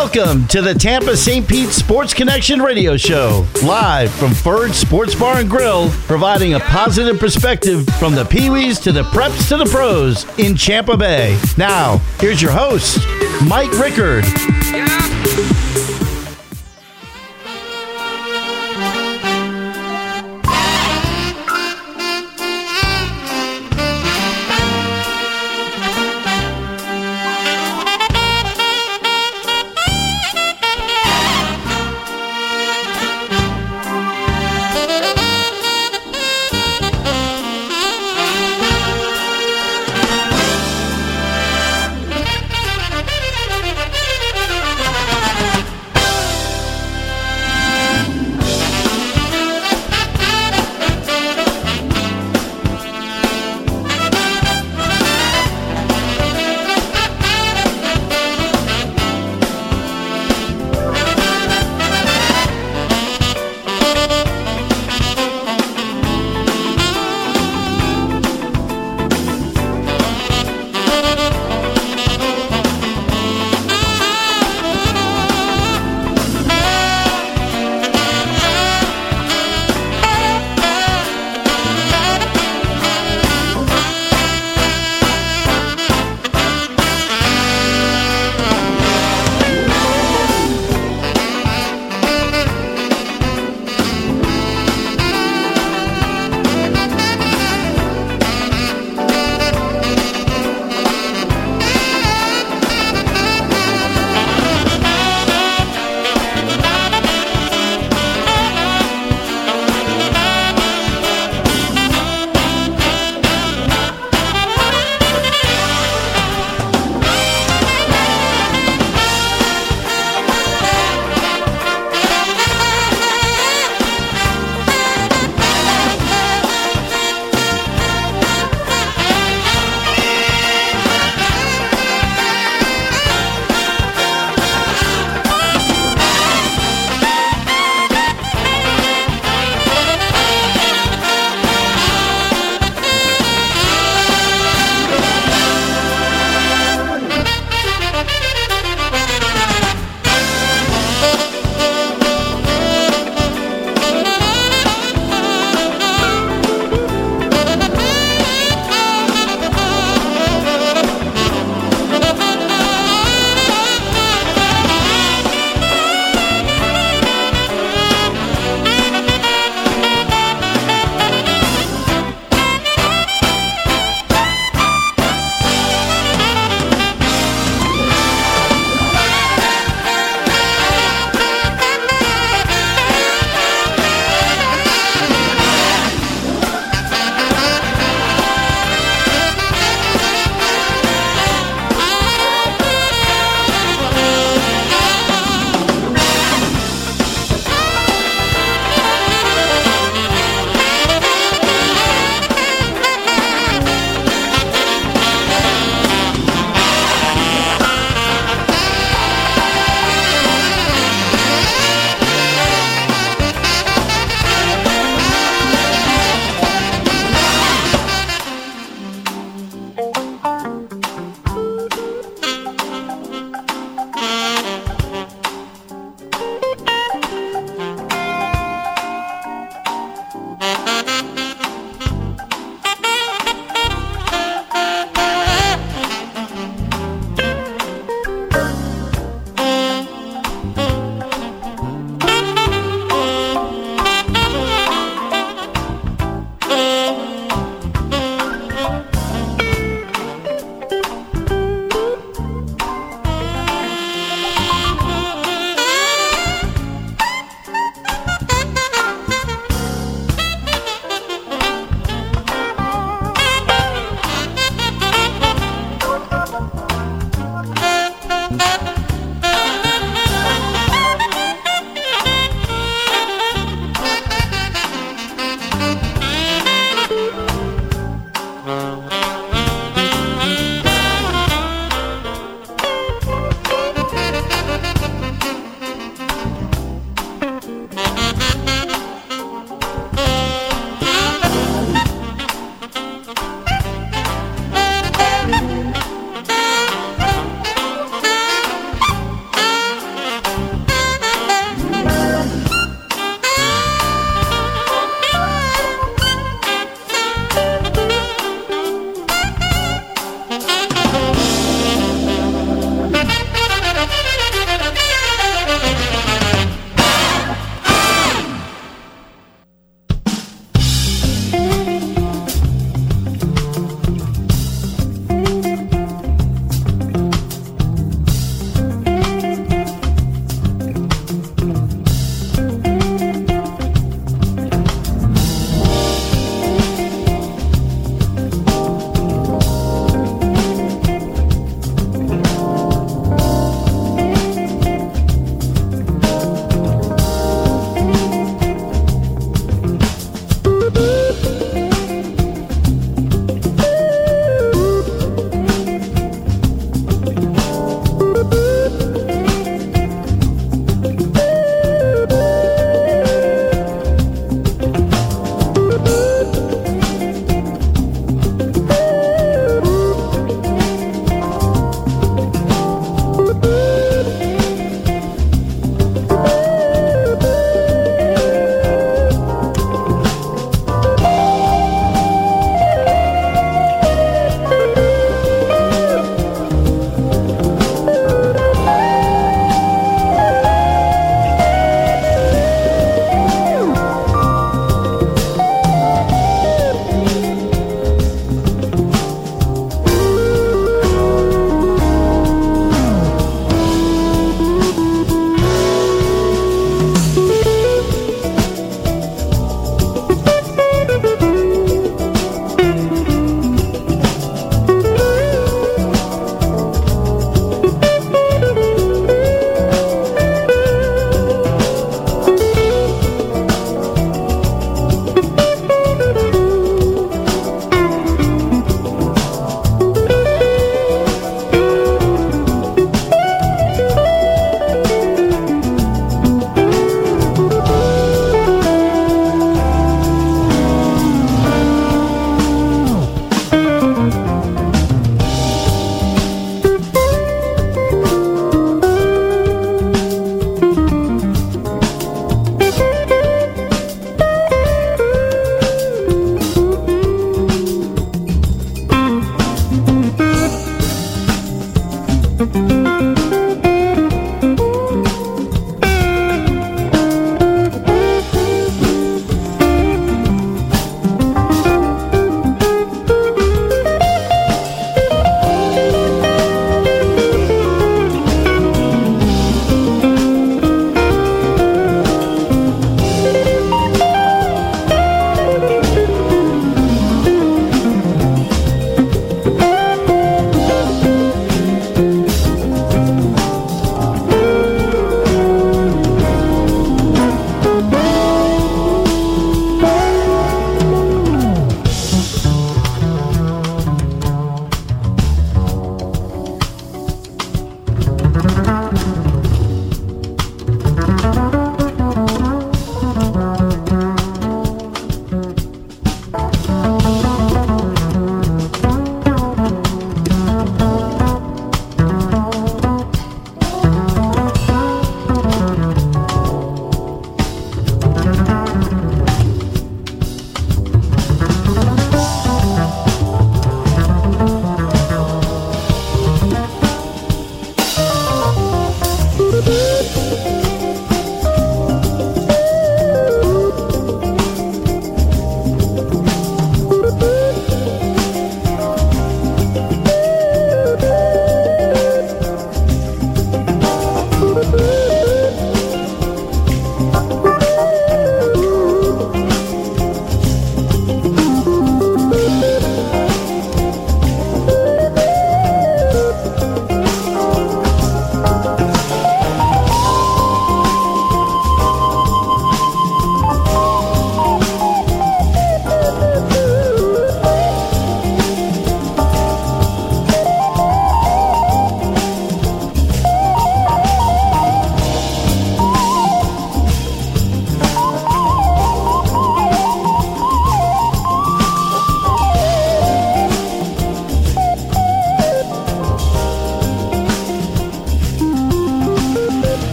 Welcome to the Tampa St. Pete Sports Connection radio show, live from Ferd Sports Bar and Grill, providing a positive perspective from the Pee-wees to the preps to the pros in Tampa Bay. Now, here's your host, Mike Rickard.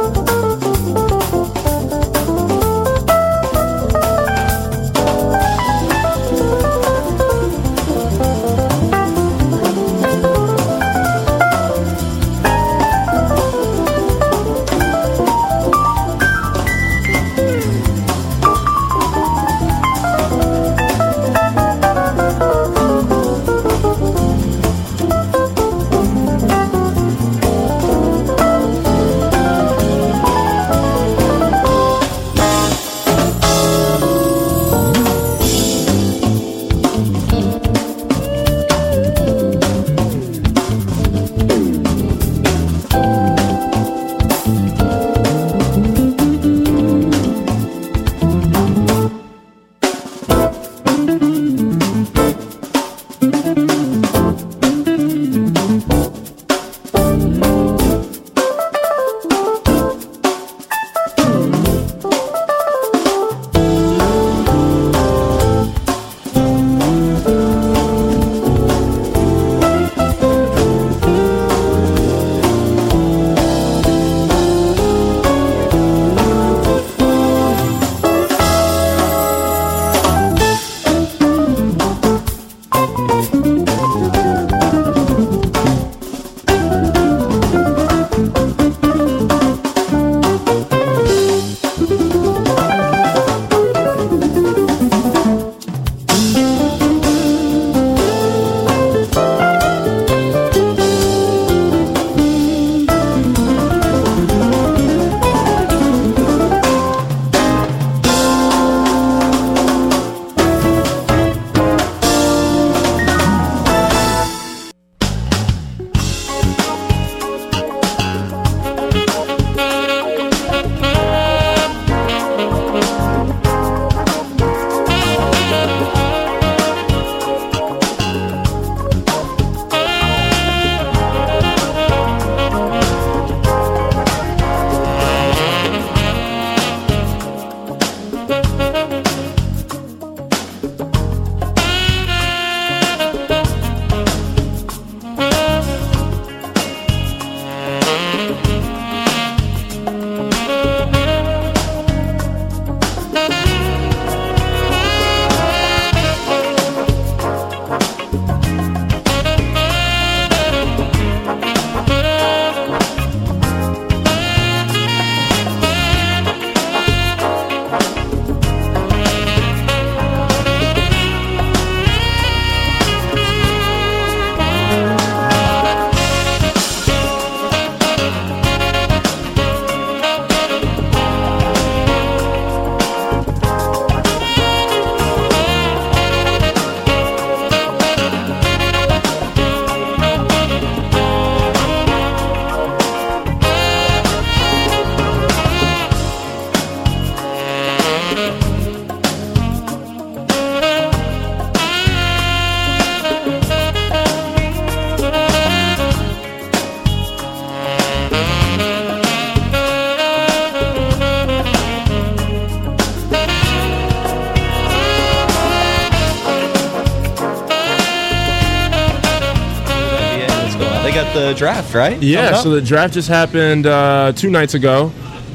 got the draft, right? Yeah, so the draft just happened 2 nights ago.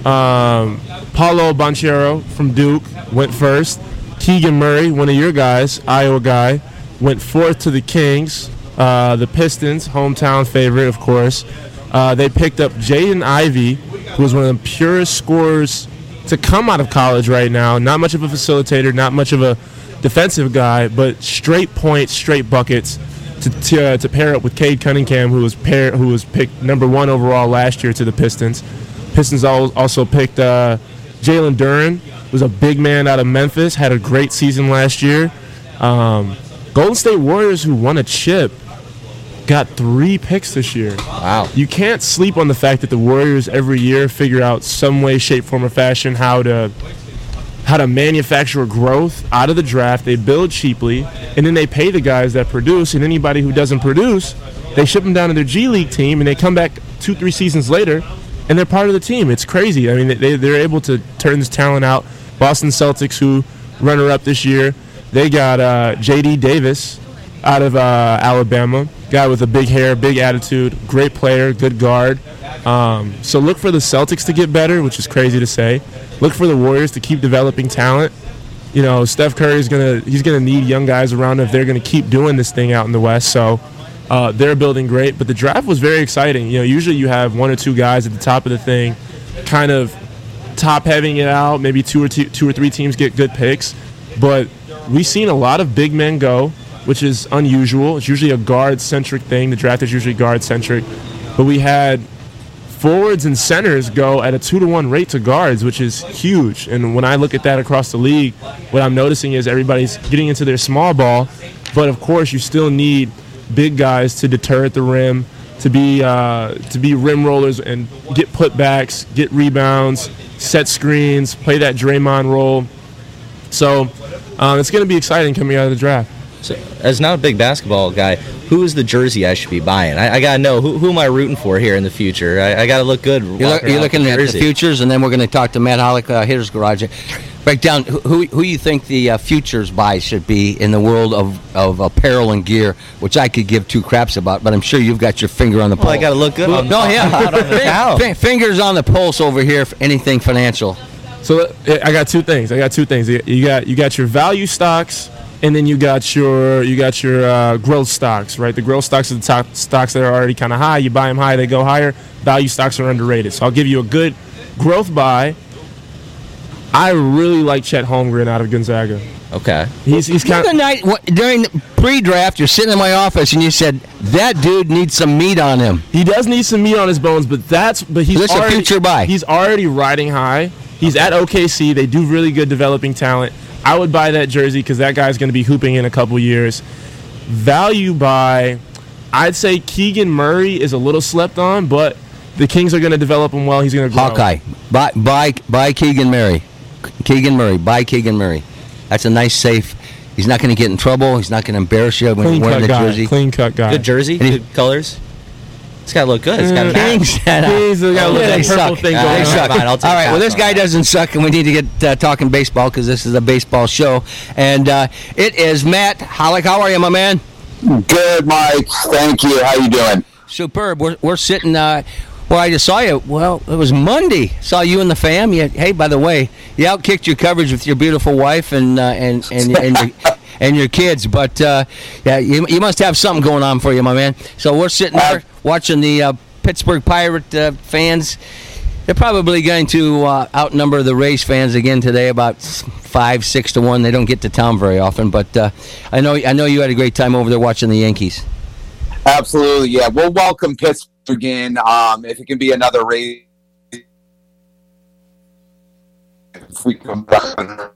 Paulo Banchero from Duke went first. Keegan Murray, one of your guys, Iowa guy, went fourth to the Kings. The Pistons, hometown favorite, of course. They picked up Jaden Ivey, who is one of the purest scorers to come out of college right now. Not much of a facilitator, not much of a defensive guy, but straight points, straight buckets to pair up with Cade Cunningham, who was picked number 1 overall last year to the Pistons. Pistons also picked Jalen Duren, who's a big man out of Memphis, had a great season last year. Golden State Warriors, who won a chip, got 3 picks this year. Wow. You can't sleep on the fact that the Warriors every year figure out some way, shape, form, or fashion how to manufacture growth out of the draft. They build cheaply, and then they pay the guys that produce, and anybody who doesn't produce, they ship them down to their G League team, and they come back 2-3 seasons later, and they're part of the team. It's crazy. I mean, they're able to turn this talent out. Boston Celtics, who runner-up this year, they got J.D. Davis, Alabama. Guy with a big hair, big attitude, great player, good guard. So look for the Celtics to get better, which is crazy to say. Look for the Warriors to keep developing talent. You know, Steph Curry's he's gonna need young guys around him if they're gonna keep doing this thing out in the West. So they're building great. But the draft was very exciting. You know, usually you have one or two guys at the top of the thing, kind of top-heaving it out. Maybe two or three teams get good picks. But we've seen a lot of big men go, which is unusual. It's usually a guard-centric thing. The draft is usually guard-centric. But we had forwards and centers go at a 2-to-1 rate to guards, which is huge. And when I look at that across the league, what I'm noticing is everybody's getting into their small ball. But, of course, you still need big guys to deter at the rim, to be rim rollers and get putbacks, get rebounds, set screens, play that Draymond role. So it's going to be exciting coming out of the draft. So, as not a big basketball guy, who is the jersey I should be buying? I got to know, who am I rooting for here in the future? I got to look good. You're looking at the futures, and then we're going to talk to Matt Hollick, Hitter's Garage. Break down who you think the futures buy should be in the world of apparel and gear, which I could give two craps about, but I'm sure you've got your finger on the pulse. Well, I got to look good. Fingers on the pulse over here for anything financial. So I got two things. You got your value stocks, and then you got your growth stocks, right? The growth stocks are the top stocks that are already kind of high. You buy them high, they go higher. Value stocks are underrated. So I'll give you a good growth buy. I really like Chet Holmgren out of Gonzaga. Okay. He's kind of... The night during the pre-draft, you're sitting in my office and you said, that dude needs some meat on him. He does need some meat on his bones, but he's a future buy. He's already riding high. He's at OKC. They do really good developing talent. I would buy that jersey because that guy's going to be hooping in a couple years. Value buy, I'd say Keegan Murray is a little slept on, but the Kings are going to develop him well. He's going to grow. Hawkeye. Buy Keegan Murray. Buy Keegan Murray. That's a nice, safe. He's not going to get in trouble. He's not going to embarrass you when you're wearing the jersey. Clean cut guy. Good jersey, good colors. It's got to look good. It's got to Kings got a little purple thing going on. They suck. All right, well, this guy doesn't suck, and we need to get talking baseball because this is a baseball show. And it is Matt Hollick. How are you, my man? Good, Mike. Thank you. How you doing? Superb. We're sitting... well, I just saw you. Well, it was Monday. Saw you and the fam. Hey, by the way, you outkicked your coverage with your beautiful wife and your kids. But yeah, you must have something going on for you, my man. So we're sitting there watching the Pittsburgh Pirate fans. They're probably going to outnumber the Rays fans again today, about 5-6 to 1. They don't get to town very often, but I know you had a great time over there watching the Yankees. Absolutely, yeah. We'll welcome Pittsburgh again. If it can be another race, if we come back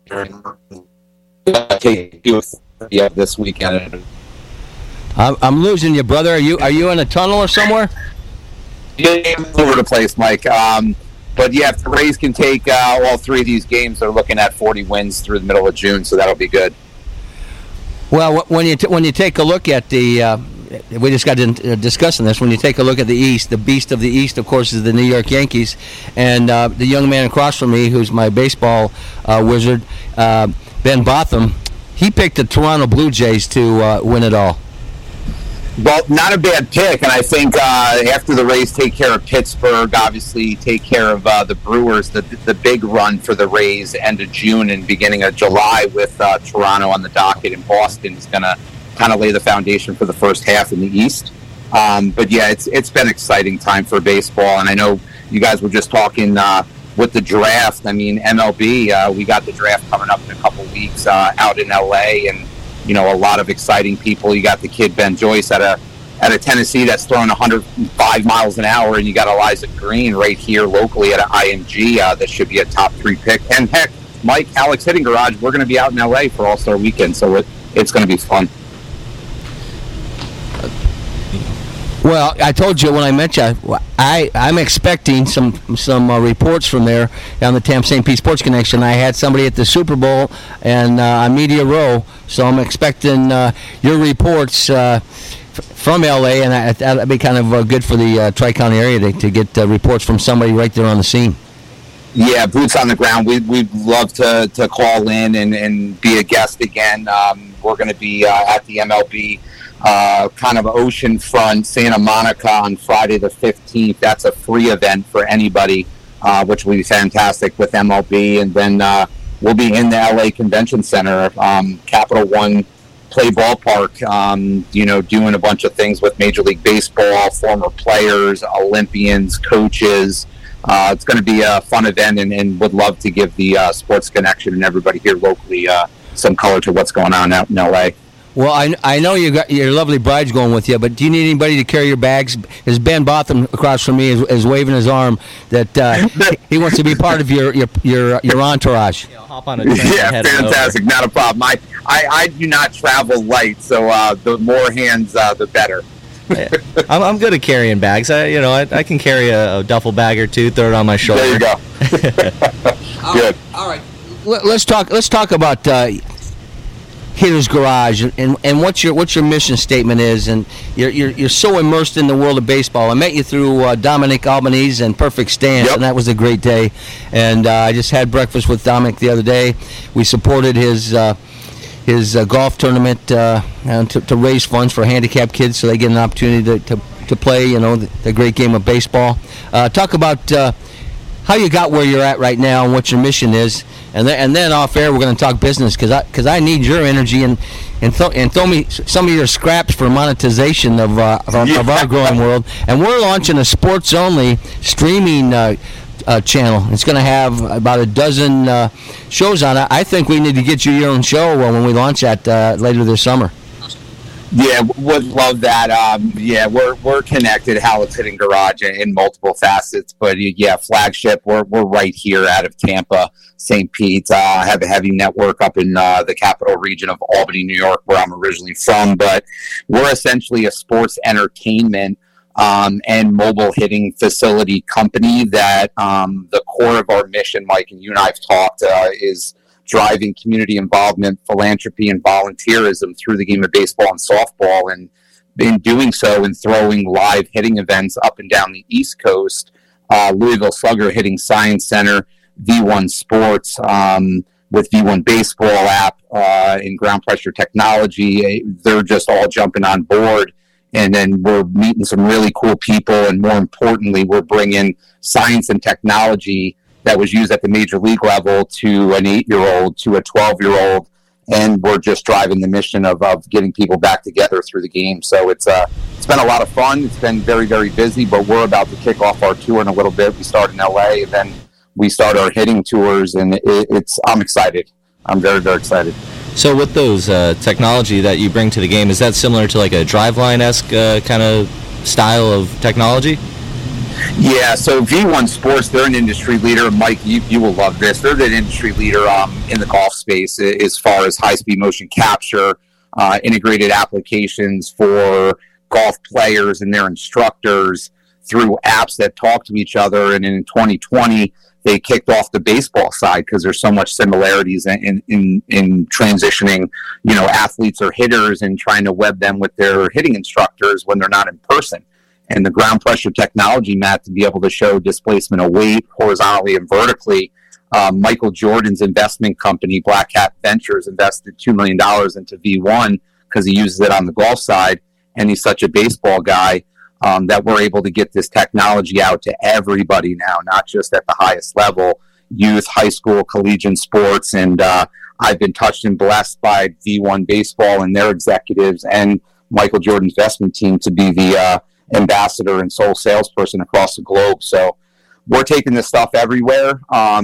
this weekend. I'm losing you, brother. Are you in a tunnel or somewhere? Yeah, over the place, Mike. But yeah, if the Rays can take all three of these games, they're looking at 40 wins through the middle of June, so that'll be good. Well, when you take a look at the we just got into discussing this. When you take a look at the East, the beast of the East, of course, is the New York Yankees. And the young man across from me, who's my baseball wizard, Ben Botham, he picked the Toronto Blue Jays to win it all. Well, not a bad pick. And I think after the Rays take care of Pittsburgh, obviously take care of the Brewers, the big run for the Rays end of June and beginning of July with Toronto on the docket, and Boston is going to kind of lay the foundation for the first half in the East. But yeah, it's been an exciting time for baseball. And I know you guys were just talking with the draft. I mean, MLB, we got the draft coming up in a couple weeks out in LA, and you know, a lot of exciting people. You got the kid Ben Joyce at a Tennessee that's throwing 105 miles an hour, and you got Eliza Green right here locally at an IMG that should be a top 3 pick. And heck, Mike, Alex Hitting Garage, we're going to be out in LA for All-Star Weekend, so it's going to be fun. Well, I told you when I met you, I'm expecting some reports from there on the Tampa St. Pete Sports Connection. I had somebody at the Super Bowl and on Media Row, so I'm expecting your reports from LA, and that'd be kind of good for the Tri-County area to get reports from somebody right there on the scene. Yeah, boots on the ground. We'd love to call in and be a guest again. We're going to be at the MLB kind of oceanfront Santa Monica on Friday the 15th. That's a free event for anybody, which will be fantastic with MLB. And then we'll be in the LA Convention Center, Capital One Play Ballpark, doing a bunch of things with Major League Baseball, former players, Olympians, coaches. It's going to be a fun event, and would love to give the Sports Connection and everybody here locally some color to what's going on out in LA. Well, I know you got your lovely bride's going with you, but do you need anybody to carry your bags? As Ben Botham across from me is waving his arm that he wants to be part of your entourage. I'll hop on a train Yeah, and head fantastic. over. Not a problem. I do not travel light, so the more hands, the better. I'm good at carrying bags. I can carry a duffel bag or two, throw it on my shoulder. There you go. Good. All right. Let's talk about Hitter's Garage and what your mission statement is. And you're so immersed in the world of baseball. I met you through Dominic Albanese and Perfect Stance, and that was a great day. And I just had breakfast with Dominic the other day. We supported his golf tournament to raise funds for handicapped kids so they get an opportunity to play, the great game of baseball. Talk about how you got where you're at right now and what your mission is, and then off air we're going to talk business because I need your energy and throw me some of your scraps for monetization of our growing world. And we're launching a sports only streaming channel. It's going to have about a dozen shows on it. I think we need to get you your own show when we launch that later this summer. Yeah, would love that. We're connected. Hallett's Hitting Garage in multiple facets, but flagship. We're right here out of Tampa, St. Pete. Have a heavy network up in the capital region of Albany, New York, where I'm originally from. But we're essentially a sports entertainment and mobile hitting facility company that the core of our mission, Mike, and you and I have talked, is driving community involvement, philanthropy, and volunteerism through the game of baseball and softball. And in doing so and throwing live hitting events up and down the East Coast, Louisville Slugger Hitting Science Center, V1 Sports, with V1 Baseball app, and Ground Pressure Technology, they're just all jumping on board. And then we're meeting some really cool people. And more importantly, we're bringing science and technology that was used at the major league level to an 8-year-old, to a 12-year-old. And we're just driving the mission of getting people back together through the game. So it's been a lot of fun. It's been very, very busy, but we're about to kick off our tour in a little bit. We start in LA, and then we start our hitting tours, and I'm excited. I'm very, very excited. So with those technology that you bring to the game, is that similar to like a Driveline-esque kind of style of technology? Yeah, so V1 Sports, they're an industry leader. Mike, you will love this. They're the industry leader in the golf space as far as high-speed motion capture, integrated applications for golf players and their instructors through apps that talk to each other. And in 2020, they kicked off the baseball side because there's so much similarities in transitioning, athletes or hitters and trying to web them with their hitting instructors when they're not in person. And the ground pressure technology, Matt, to be able to show displacement of weight horizontally and vertically. Michael Jordan's investment company, Black Hat Ventures, invested $2 million into V1 because he uses it on the golf side, and he's such a baseball guy that we're able to get this technology out to everybody now, not just at the highest level, youth, high school, collegiate sports. And I've been touched and blessed by V1 Baseball and their executives and Michael Jordan's investment team to be the ambassador and sole salesperson across the globe. So we're taking this stuff everywhere,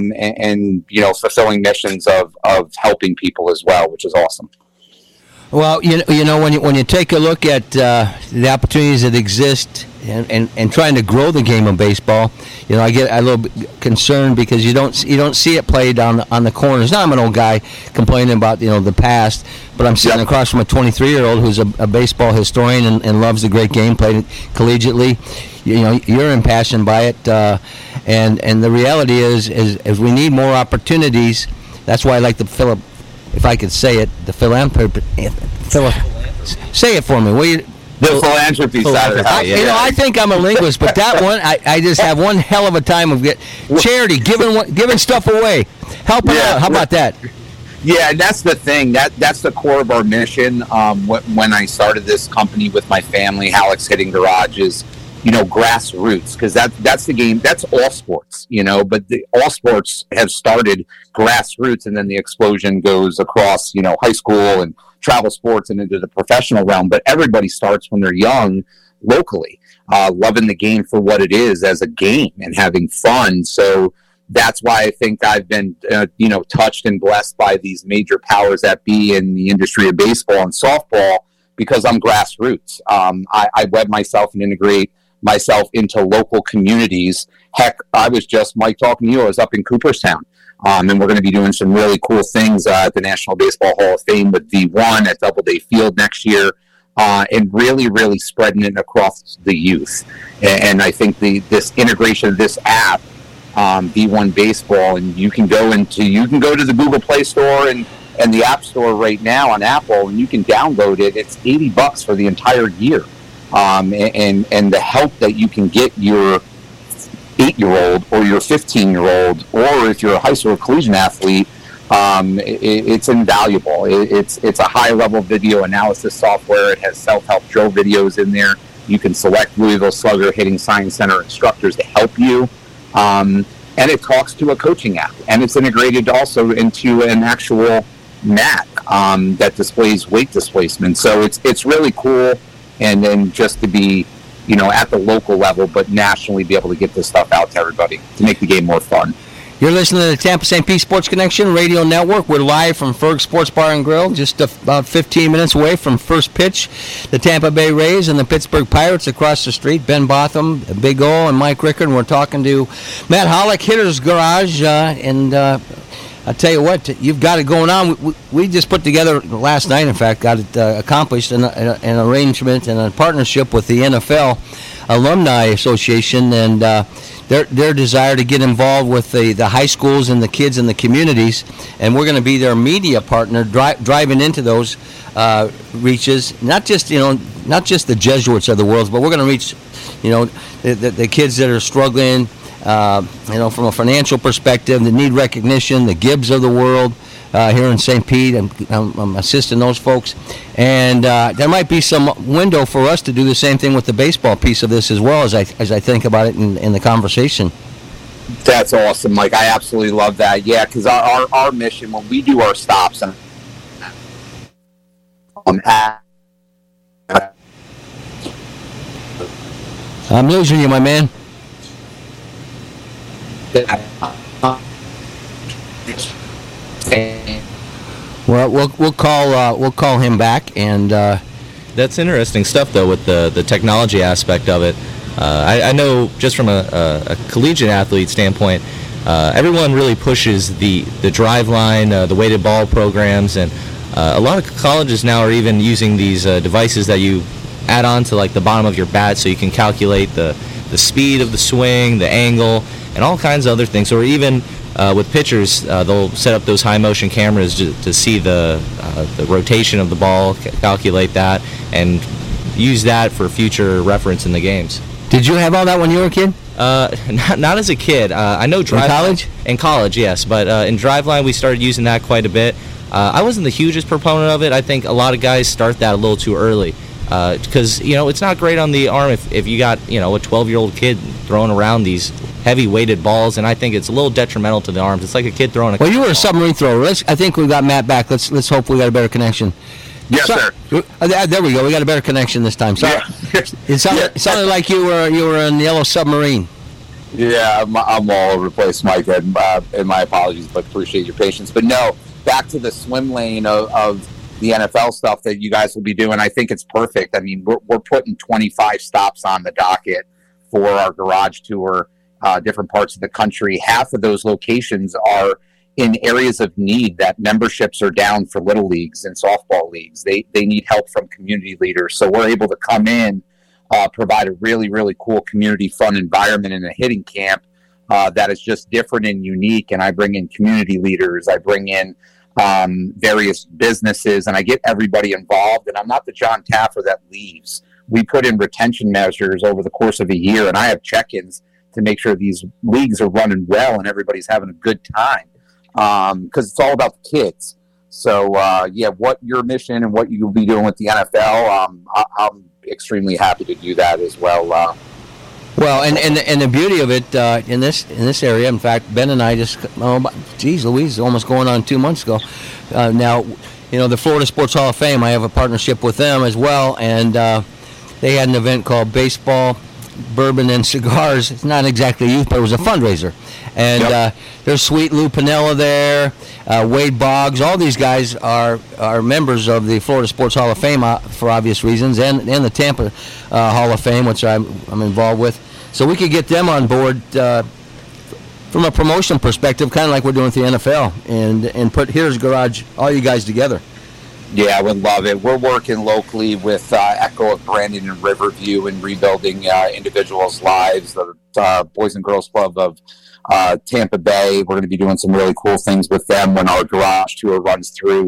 and fulfilling missions of helping people as well, which is awesome. Well, when you take a look at the opportunities that exist and trying to grow the game of baseball, I get a little bit concerned because you don't see it played on the corners. Now I'm an old guy complaining about the past, but I'm sitting across from a 23-year-old who's a baseball historian and loves the great game, played it collegiately. You're impassioned by it, and the reality is we need more opportunities. That's why I like the if I could say it, the philanthropy. Say it for me, will you? The philanthropy side of the house. I think I'm a linguist, but that one, I just have one hell of a time of charity, giving stuff away, helping out. How about that? Yeah, and that's the thing. That's the core of our mission. When I started this company with my family, Halleck's Hitting Garage, is, grassroots, because that's the game. That's all sports, but all sports have started grassroots, and then the explosion goes across, high school and travel sports and into the professional realm. But everybody starts when they're young, locally, loving the game for what it is as a game and having fun. So that's why I think I've been, touched and blessed by these major powers that be in the industry of baseball and softball, because I'm grassroots. I web myself and integrate myself into local communities. Heck, I was just, Mike, talking to you, I was up in Cooperstown. And we're going to be doing some really cool things at the National Baseball Hall of Fame with D1 at Doubleday Field next year, and really, really spreading it across the youth. And I think this integration of this app, D1 Baseball, and you can go to the Google Play Store and the App Store right now on Apple, and you can download it. It's $80 for the entire year, and the help that you can get your 8-year-old or your 15-year-old, or if you're a high school or collegiate athlete, it's invaluable. It's a high-level video analysis software. It has self-help drill videos in there. You can select Louisville Slugger Hitting Science Center instructors to help you. And it talks to a coaching app, and it's integrated also into an actual mat that displays weight displacement. So it's really cool, and then just to be, at the local level, but nationally be able to get this stuff out to everybody to make the game more fun. You're listening to the Tampa St. Pete Sports Connection Radio Network. We're live from Ferg Sports Bar and Grill, just about 15 minutes away from first pitch. The Tampa Bay Rays and the Pittsburgh Pirates across the street. Ben Botham, Big O, and Mike Rickard. And we're talking to Matt Halleck, Hitter's Garage. And I'll tell you what, you've got it going on. We just put together last night, in fact, got it accomplished, an arrangement and a partnership with the NFL Alumni Association, and their desire to get involved with the high schools and the kids in the communities, and we're going to be their media partner, driving into those reaches. Not just the Jesuits of the world, but we're going to reach, the kids that are struggling, from a financial perspective, that need recognition, the Gibbs of the world. Here in St. Pete, I'm assisting those folks, and there might be some window for us to do the same thing with the baseball piece of this as well, as I think about it in the conversation. That's awesome, Mike. I absolutely love that. Yeah, because our mission when we do our stops, I'm losing you, my man. Well, we'll call him back, and that's interesting stuff though with the technology aspect of it. I know just from a collegiate athlete standpoint, everyone really pushes the drive line, the weighted ball programs, and a lot of colleges now are even using these devices that you add on to like the bottom of your bat, so you can calculate the speed of the swing, the angle, and all kinds of other things. Or even with pitchers, they'll set up those high motion cameras to see the rotation of the ball, calculate that, and use that for future reference in the games. Did you have all that when you were a kid? Not as a kid. I know drive. In college? In college, yes. But in Driveline, we started using that quite a bit. I wasn't the hugest proponent of it. I think a lot of guys start that a little too early. Because, it's not great on the arm if you got, a 12-year-old kid throwing around these heavy weighted balls, and I think it's a little detrimental to the arms. It's like a kid throwing a... Well, you were a submarine thrower. I think we got Matt back. Let's hope we got a better connection. Yes, sir. There we go. We got a better connection this time. Sorry. Yeah. It sounded like you were in the Yellow Submarine. Yeah, I'm all over the place, Mike, and my apologies, but appreciate your patience. But no, back to the swim lane of the NFL stuff that you guys will be doing. I think it's perfect. I mean, we're putting 25 stops on the docket for our garage tour, different parts of the country. Half of those locations are in areas of need that memberships are down for little leagues and softball leagues. They need help from community leaders. So we're able to come in, provide a really, really cool community fun environment in a hitting camp that is just different and unique. And I bring in community leaders. I bring in various businesses, and I get everybody involved. And I'm not the John Taffer that leaves. We put in retention measures over the course of a year, and I have check-ins to make sure these leagues are running well and everybody's having a good time. Because it's all about the kids. So, what your mission and what you'll be doing with the NFL, I'm extremely happy to do that as well. Well, and the beauty of it in this area, in fact, Ben and I just, Louise, almost going on 2 months ago. Now, the Florida Sports Hall of Fame, I have a partnership with them as well, and they had an event called Baseball, Bourbon, and Cigars. It's not exactly youth, but it was a fundraiser. And there's Sweet Lou Piniella there, Wade Boggs. All these guys are members of the Florida Sports Hall of Fame for obvious reasons, and the Tampa Hall of Fame, which I'm involved with. So we could get them on board from a promotion perspective, kind of like we're doing with the NFL, and put Here's Garage, all you guys together. Yeah, I would love it. We're working locally with Echo of Brandon and Riverview and rebuilding individuals' lives. The Boys and Girls Club of Tampa Bay. We're going to be doing some really cool things with them when our garage tour runs through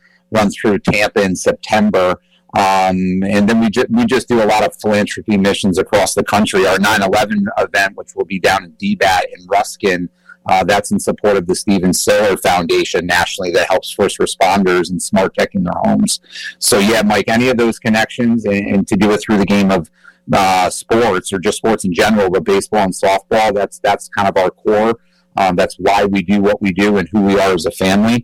Tampa in September. And then we just do a lot of philanthropy missions across the country. Our 9/11 event, which will be down in DBAT in Ruskin, that's in support of the Steven Siller Foundation nationally that helps first responders and smart tech in their homes. So, yeah, Mike, any of those connections and to do it through the game of sports or just sports in general, but baseball and softball, that's kind of our core. That's why we do what we do and who we are as a family.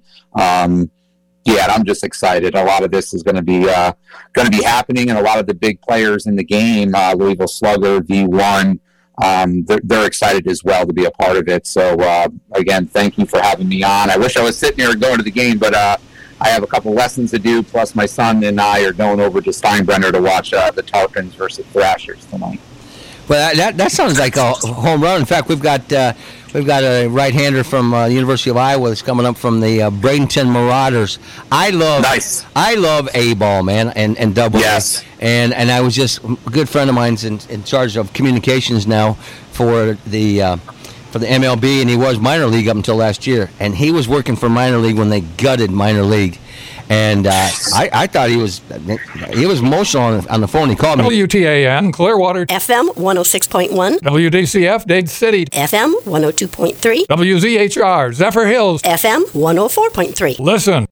And I'm just excited. A lot of this is going to be happening, and a lot of the big players in the game, Louisville Slugger, V1, they're excited as well to be a part of it. So, again, thank you for having me on. I wish I was sitting here going to the game, but I have a couple lessons to do, plus my son and I are going over to Steinbrenner to watch the Tarpons versus Thrashers tonight. Well, that sounds like a home run. In fact, we've got a right-hander from the University of Iowa that's coming up from the Bradenton Marauders. I love A-ball, man, and double. Yes. And I was just a good friend of mine's in charge of communications now for the MLB, and he was minor league up until last year. And he was working for minor league when they gutted minor league. And I thought he was emotional on the phone. He called me. WTAN, Clearwater. FM 106.1. WDCF, Dade City. FM 102.3. WZHR, Zephyr Hills. FM 104.3. Listen.